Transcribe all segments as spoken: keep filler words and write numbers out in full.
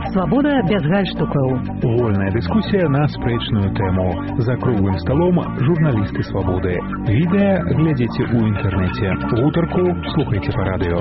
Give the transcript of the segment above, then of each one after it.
Свабода без гальштукаў. Вольная дыскусія на спрэчную тэму. За круглым сталом журналісты свабоды. Відэа глядзіце ў інтэрнэце. Гутарку слухайце па радыё.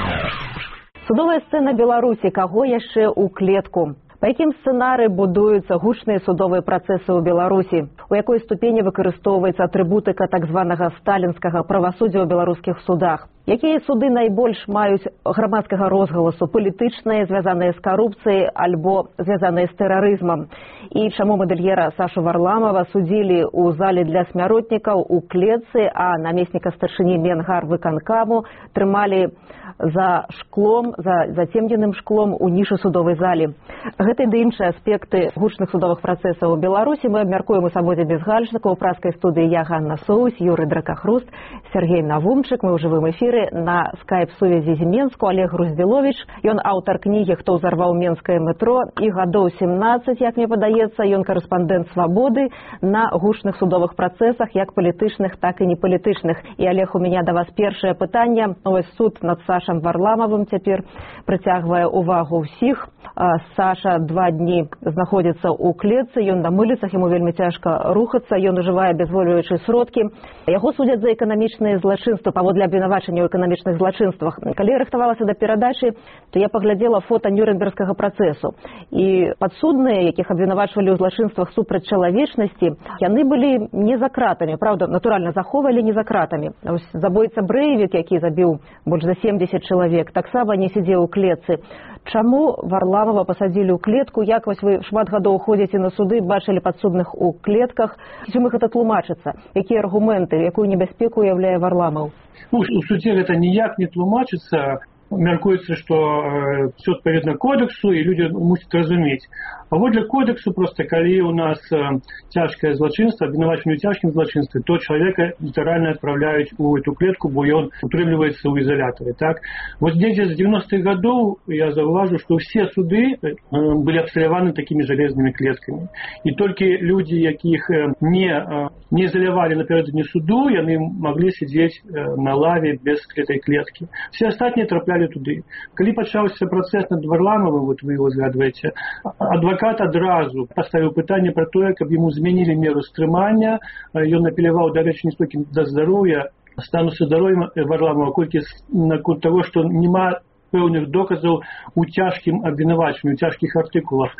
Судовая сцэна Беларусі. Каго яшчэ ў клетку? Па якім сцэнары будуюцца гучныя судовыя працэсы ў Беларусі? У якой ступені выкарыстоўваецца атрыбутыка так званага сталінскага правасуддзя ў беларускіх судах? Якія суды найбольш маюць грамадскага розгаласу, палітычныя, звязаныя з карупцыяй альбо звязаныя з тэрарызмам? І чаму мадэльера Сашу Варламова судзілі ў зале для смяротнікаў у клетцы, а намесніка старшыні Менгарвыканкаму трымалі за шклом, за зацемненым шклом у нішы судовай залі? Гэты ды іншыя аспекты гучных судовых працэсаў у Беларусі мы абмяркуем у Свабодзе без гальштукаў. У праскай студыі я, Ганна Соусь, Юрый Дракахруст, Сергей Навумчык. Мы ў жывым эфіры на скайп-сувязі з Менску. Олег Груздзіловіч, ён аўтар кнігі «Хто ўзарваў менскае метро» і гадоў сямнаццаць, як мне падаецца, ён карэспандэнт Свабоды на гучных судовых працэсах, як палітычных, так і непалітычных. І, Олег, у меня да вас першае пытанне. Ось суд над Сашам Варламовым цяпер прыцягвае увагу ўсіх. Саша два дні знаходзіцца ў клетцы, ён на мыліцах, яму вельмі цяжка рухацца, ён ужывае абязволіваючыя сродкі. Яго судзяць за эканамічныя злачынствы, паводле абвінавачання ў эканамічных злачынствах. Калі я рыхтавалася да перадачы, то я паглядзела фота Нюрнбергскага працэсу. І падсудныя, якіх абвінавачвалі ў злачынствах супраць чалавечнасці, яны былі не за кратамі, правда, натуральна заховалі не за кратамі. Ось забойца Брэйвік, які забіў больш за семдзесят чалавек, таксама не сидзеў у клетцы. Чаму Варламова пасадзілі ў клетку? Як вось вы шмат гадоў ходзіце на суды, бачылі падсудных у клетках? Чым іх гэта тлумачыцца? Якія аргументы, якую небяспеку уяўляе Варламов? Ну, у судзе гэта ніяк не тлумачыцца. Мяркуецца, што э, все адпаведна кодексу, і людзі мусяць разумець. Паводле кодексу, просто калі у нас э, цяжкае злачынства, абвінавачванне ў цяжкім злачынстве, то чалавека літаральна адпраўляюць у эту клетку, бо ён утрымліваецца ў ізалятары. Так? Вось недзе з девяностых гадоў я заўважу, што ўсе суды э, былі абсталяваны такімі жалезнымі клеткамі. І толькі людзі, якіх э, не, э, не ізалявалі напярэдадні суду, яны маглі сидзець э, на лаве без гэтай клеткі. Все астатнія трапляли туды. Калі пачаўся працэс над Варламовым, вот вы его згадваеце, адвакат адразу паставіў пытанне пра тое, каб яму змянілі меру стрымання. Ён апеляваў, дарэчы, не столькі да здароўя, стану са здароўем Варламова, колькі наконт таго, што няма пэўных доказаў у цяжкім абвінавачванні, у цяжкіх артыкулах.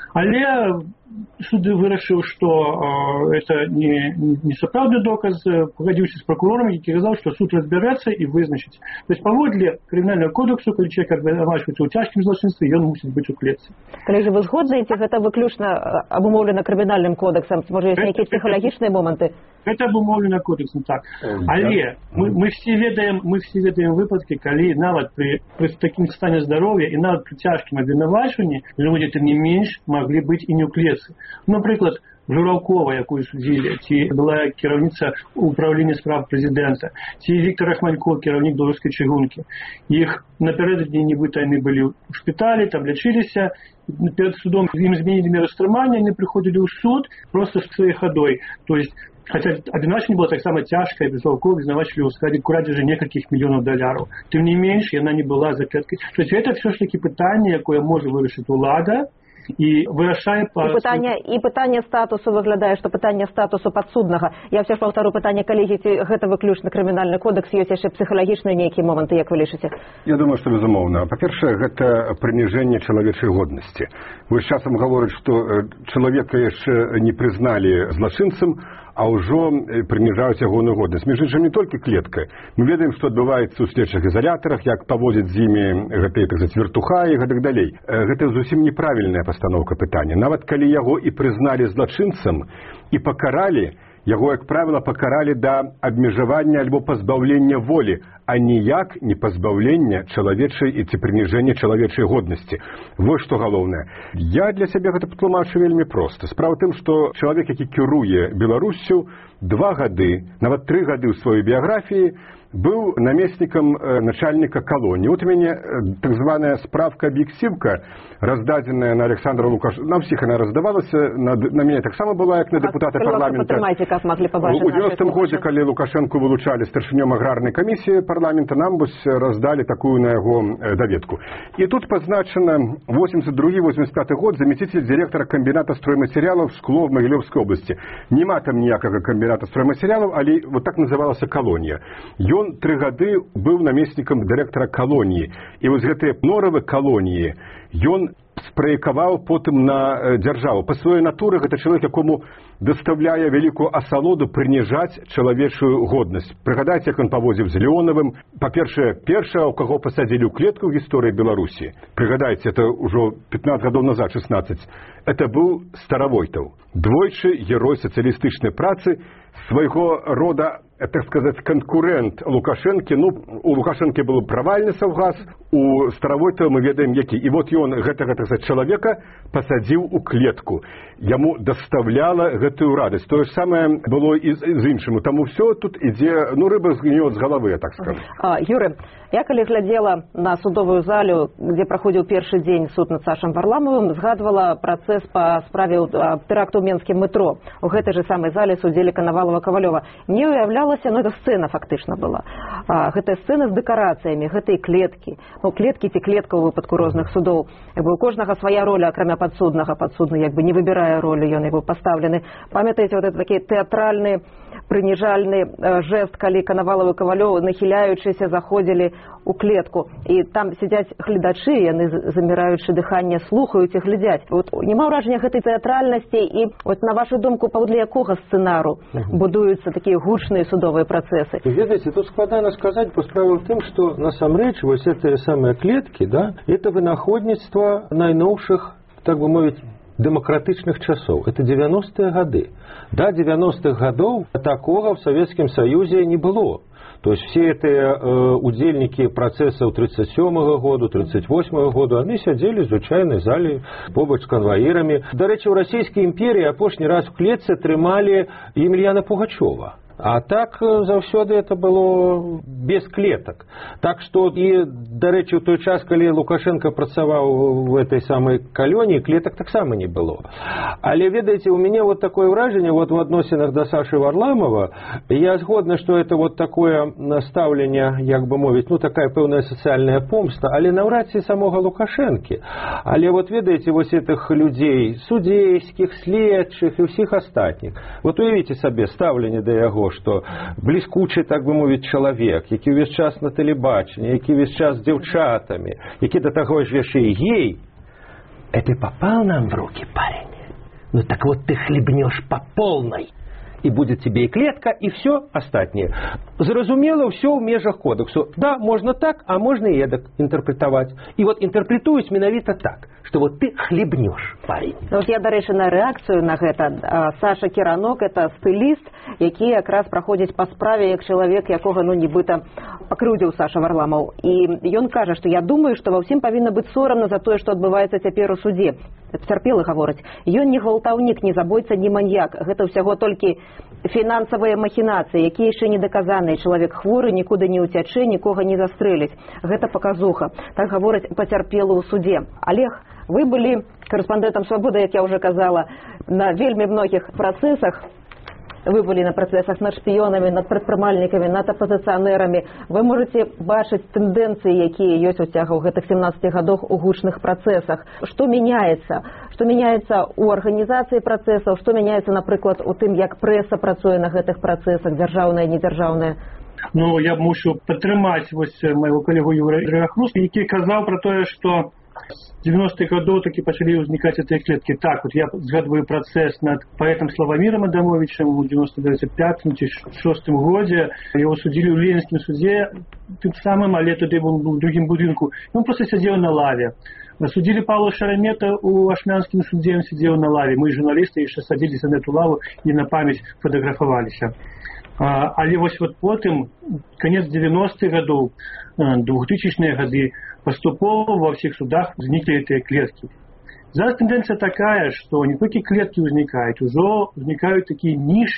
Але суд вырашыў, што э, это не, не сапраўдны доказ, пагадзіўся з прокурором, які казаў, што суд разбярэцца і вызначыць. То есть паводле крымінальнага кодексу, калі чалавек абвінавачваецца ў цяжкім злачынстве, ён мусіць быць у клетцы. Калі ж вы згодзаеце, гэта выключна абумоўлена крымінальным кодексам, можа, ёсць нейкія псіхалагічныя моманты? Это абумоўлена кодексам, так. Але мы, мы все ведаем, мы все ведаем выпадкі, калі нават пры, пры такім стане здароўя і нават пры цяжкім абвінавачванні людзі, тым не менш, маглі быць і не ў клетцы. Напрыклад, Жураўкова, якую судзілі, ці была кіраўніца управлення справ прэзідэнта, ці Віктор Ахманько, кіраўнік беларускай чыгункі. Іх напярэдадні нібыта яны былі ў шпіталі, там лячыліся, перад судом ім зменілі меру стрымання, яны прыходзілі ў суд проста з сваёй хадой. То есть, хотя абвінавачванне было таксама цяжкае, Жураўкова абвінавачвалі ў складзе крадзежы некалькіх мільёнаў даляраў. Тым не менш, яна не была за клеткай. То есть, гэта все ж таки пытанне, якое можа вырашыць улада, і вырашае па... І пытанне, і пытанне статусу выглядае, што пытанне статусу падсуднага. Я ўсё ж паўтару пытанне, калегі, ці гэта выключна крымінальны кодекс, ёсць яшчэ псіхалагічныя нейкія моманты, як вы лічыце? Я думаю, што безумоўна. Па-першае, гэта прыніжэнне чалавечай годнасці. Вы з часам гаворыць, што чалавека яшчэ не прызналі злачынцам, а ўжо прыніжаюць ягоную годнасць. Між іншым, не толькі клетка. Мы ведаем, што адбываецца ў следчых ізалятарах, як паводзяць з імі гэтыя, так сказаць, вертухаі і гэтак далей. Гэта зусім неправільная пастаноўка пытання. Нават калі яго і прызналі злачынцам і пакаралі, яго, як правіла, пакаралі да абмежавання альбо пазбаўлення волі, а ніяк не пазбаўлення чалавечай і ці прыніжэння чалавечай годнасці. Вось што галоўнае. Я для сябе гэта патлумачу вельмі проста. Справа ў тым, што чалавек, які кіруе Беларуссю, два гады, нават тры гады ў сваёй біяграфіі быў намеснікам начальніка калоніі. Вот у мяне так званая справка-аб'ективка, раздадзеная на Александра Лукашенко. На ўсіх яна раздавалася, на, на мяне таксама была, як на депутата парламента. У девяностым годзе, калі Лукашенко вылучалі старшынём аграрнай камісіі парламента нам вось раздалі такую на яго даведку. І тут пазначана восемьдесят другі восемьдесят пяты год, заместитель директора комбината стройматериалов «Шкло» в Могилевской области. Нема там ніякага комбината стройматериалов, але вот так называлася колония. Ён три гады быў намеснікам директора колонии. І вось гэтыя норавы колонии ён спраекаваў потым на дзяржаву. Па сваёй натуры гэта чалавек, якому даставляе вялікую асалоду прыніжаць чалавечую годнасць. Прыгадайце, як ён паводзіў з Леонавым. Па-першае, першае, у каго пасадзілі ў клетку ў гісторыі Беларусі. Прыгадайце, это ўжо пятнаццаць гадоў назад, шестнадцать. Это быў Старавойтаў. Двойчы герой сацыялістычнай працы, свайго рода, так сказать, конкурент Лукашэнкі. Ну, у Лукашэнкі был правальны саўгас, у Старавойтава мы ведаем які. І вот ён гэтага, так сказать, чалавека пасадзіў у клетку. Яму даставляла гэтую радасць. Тое ж самае было і з, з іншым. Таму все тут ідзе, ну, рыба згніёт з галавы, я так скажу. А, Юры, я калі глядзела на судовую залю, дзе праходзіў першы дзень суд над Сашам Варламовым, згадвала працэс па справе тэракту ў Менскім метро. У гэтай же самай зале судзілі Коновалова Ковалёва. Мне уяўлялася, ну, это сцэна фактычна была. А, гэтая сцэна з дэкарацыямі, гэтыя клеткі. Ну, клеткі ці клетка ў выпадку розных судоў. Як бы у кожнага свая роля, акрамя падсуднага. Падсудны як бы не выбірае ролю, ён як бы пастаўлены. Памятаеце, вот это такі тэатральны, прыніжальны э, жест, калі Коновалова і Ковалёва, нахіляючыся, заходзілі у клетку. І там сядзяць гледачы, яны, заміраючы дыханне, слухаюць і глядзяць. Вот няма ўражання гэтай тэатральнасці, і вот на вашу думку, паводле якога сцэнару будуюцца такія гучныя судовыя працэсы? Ведаеце, тут складана сказаць, бо справа ў тым, што насамрэч вось гэтыя самыя клеткі, да, это вынаходніцтва найноўшых, так бы мовіць, демократичных часов. Это девяностые годы. До девяностых годов такого в Советском Союзе не было. То есть все эти э, удельники процессов тридцать седьмого года, тридцать восьмого года, они сидели в звычайной зале побач с конвоирами. До речи, в Российской империи апошні раз в клетце трымали Емельяна Пугачева. А так заўсёды это было без клеток. Так что, и, до речі, в той час, коли Лукашенко працаваў в этой самой калоніі, клеток так само не было. Але, ведаеце, у меня вот такое вражение, вот в адносінах до Саши Варламова, я згодна, что это вот такое наставление, як бы мовіць, ну, такая пэўная социальная помста, але наўрад ці самого Лукашенки. Але вот, ведаеце, вот этих людей, судейских, следчых и всех остатних, вот уявите себе ставление до яго, что бліскучы, так бы мовіць, чалавек, які ўвесь час на тэлебачанні, які ўвесь час з дзяўчатамі, які да таго ж яшчэ і гей. Это попал нам в руки, парень? Ну так вот ты хлебнешь по полной. И будет тебе и клетка, и все остальное. Зразумело, все в межах кодексу. Да, можно так, а можно и эдак интерпретовать. И вот интерпретуюсь менавіта так, что вот ты хлебнешь, парень. Ну, вот я, до речі, на реакцію на гэта. Саша Киранок – это стилист, який якраз проходить по справе як чоловік, якого, ну, нібито покрыўдзіў Саша Варламов. И он каже, что я думаю, что ва ўсім павінна быць сорамна за тое, што адбываецца цяпер у суде. Цярпелы гавораць. Ён не гвалтаўнік, не забойца, не маньяк. Гэта ўсяго толькі фінансавыя махінацыі, якія яшчэ не даказаныя. Чалавек хворы, нікуды не ўцячэ, нікога не застрэліць. Гэта паказуха. Так гавораць пацярпелы ў суде. Олег, вы былі корэспандэнтам «Свабоды», як я уже казала, на вельмі многіх працэсах. Вы были на процессах над шпионами, над предпрымальниками, над оппозиционерами. Вы можете бачыць тенденции, якія ёсць у цягу гэтых семнадцати годах у гучных процессах. Что меняется? Что меняется у организации процессов? Что меняется, например, у тым, як пресса працуе на гэтых процессах, дзяржаўная, недзяржаўная? Ну, я мушу падтрымаць вось майго калегу Юрыя Хруста, які казаў про тое, што з девяностых годов таки пачалі ўзнікаць гэтыя клеткі. Так, вот я згадваю працэс над паэтам Славамірам Адамовичем у девяносто пятым ці шостым годзе. Яго судзілі ў Ленінскім суде, тым самым, але туды быў у другім будынку. Ён просто сядзеў на лаве. Судзілі Павла Шарамета ў Ашмянскім суде, ён сядзеў на лаве. Мы, журналісты, яшчэ садзіліся на эту лаву і на памяць фатаграфаваліся. А, але вось вот потым, конец девяностых годов, двухтысячные годы, поступово во всех судах возникли эти клетки. Зараз тенденция такая, что не только клетки возникают, уже возникают такие ниши,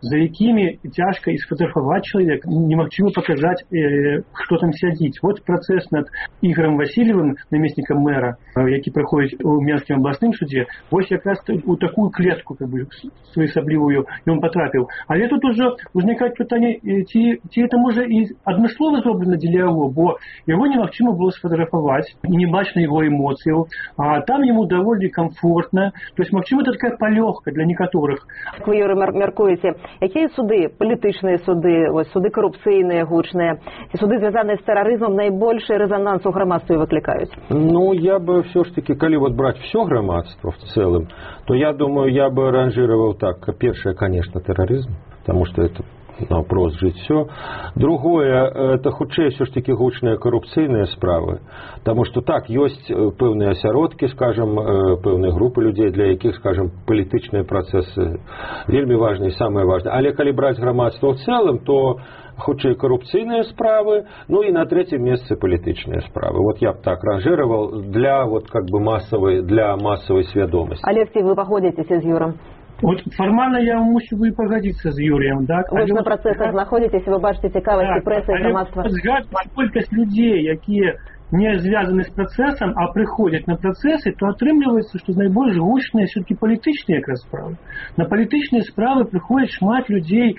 за якімі цяжка і сфотаграфаваць чалавек, немагчыма паказаць, э, што там сядзіць. Вот працэс над Ігорем Васильевым, намеснікам мэра, які праходзіць у Менскім абласным судзе, вось якраз у такую клетку, как бы, своеасаблівую ён патрапіў. Але тут ужо ўзнікаюць пытанне, ці, ці это можа і адмыслова зроблена дзеля яго, бо яго немагчыма было сфотаграфаваць, не бачна яго эмоцыяў, а там яму даволі комфортна. То есть, магчыма, это такая палёгка для некаторых. Як вы, Юрый, мяркуеце, якія суды, палітычныя суды, ось, суды карупцыйныя, гучныя, ці суды, звязаныя з тэрарызмам, найбольшы рэзананс у грамадстве выклікаюць? Ну, я бы все ж таки, коли вот брать все громадство в целом, то я думаю, я бы ранжировал так. Первое, конечно, терроризм, потому что это вопрос жить все. Другое, это хутчэй все ж таки гучныя карупцыйныя справы, потому что так, есть пэўныя асяродкі, скажем, пэўныя групы людей, для якіх, скажем, палітычныя працэсы вельмі важны і самае важнае. Але калі браць грамадство в целом, то хутчэй карупцыйныя справы, ну и на третьем месте палітычныя справы. Вот я бы так ранжировал для вот как бы массовой, для массовой свядомости. Алексей, вы погодзіцеся з Юром? Вот формально я мусіў бы погодиться с Юрием, да? Вы ж на працэсах знаходзіцесь, вы бачыце цікавасць і прэсы, і грамадства. Згадваць колькасць людзей, якія не звязаны з працэсам, а прыходзяць на працэсы, то атрымліваецца, што найбольш гучныя все-таки палітычныя якраз справы. На палітычныя справы прыходзіць шмат людзей,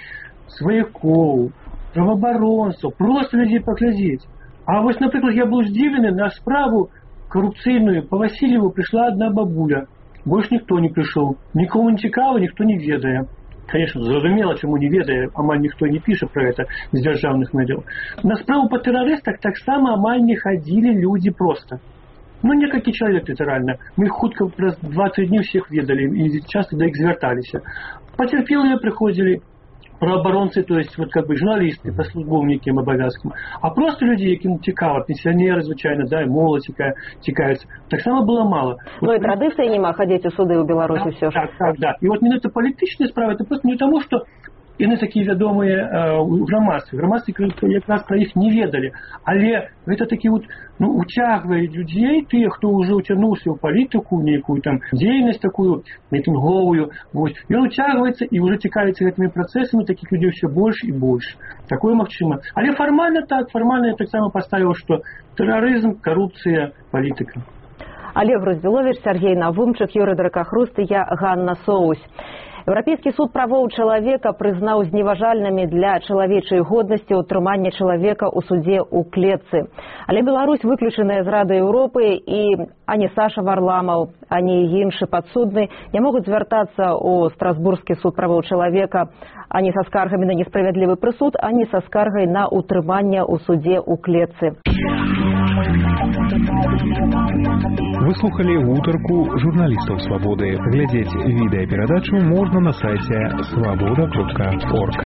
сваякоў, праваабаронцаў, просто людзей паглядзець. А вось, напрыклад, я быў здзіўлены, на справу карупцыйную по Васильеву прыйшла одна бабуля. Больше никто не пришел. Никому не цікаво, никто не ведае. Конечно, зразумела, чему не ведае, амаль никто не пишет про это из державных медиа. На справу по террористах так само амаль не ходили люди просто. Ну, некалькі человек литерально. Мы их хутка раз два-три дні всех ведали и часто до их звертались. Потерпелые приходили, правоабаронцы, то есть вот как бы журналисты по службовым неким обовязкам, а просто люди, яким цікаво, пенсионеры, звычайно, да, и молодь цікавятся, так само было мало. Ну вот, и традиции нема ходить у суды у Беларуси, да, все же. Так, так, да. И вот не это политичная справа, это просто не тому, что яны такие вядомые э, у грамадстве. Грамадстве якраз про их не ведали. Але это такие вот, ну, уцягвае людей, тых, хто уже уцягнуўся ў палітыку, нейкую там дзейнасць такую, мітынговую, вось. И он уцягваецца и уже цікавіцца гэтымі працэсамі, таких людей все больше и больше. Такое магчыма. Але формально так, формально я так само поставил, что терроризм, коррупция, политика. Олег Розбілович, Сергей Навумчык, Юрий Дракахруст и я, Ганна Соусь. Еўрапейскі суд правоў чалавека прызнаў зневажальнымі для чалавечай годнасці ўтрымання чалавека ў судзе ў клетцы. Але Беларусь выключаная з Рады Еўропы, і ані Саша Варламаў, ані іншы падсудны не могуць звяртацца ў Страсбургскі суд правоў чалавека ані са скаргамі на несправядлівы прысуд, ані са скаргай на ўтрыманне ў судзе ў клетцы. Вы слухали гутарку журналістаў «Свабоды». Глядзець відэаперадачу можна на сайце свабода кропка орг.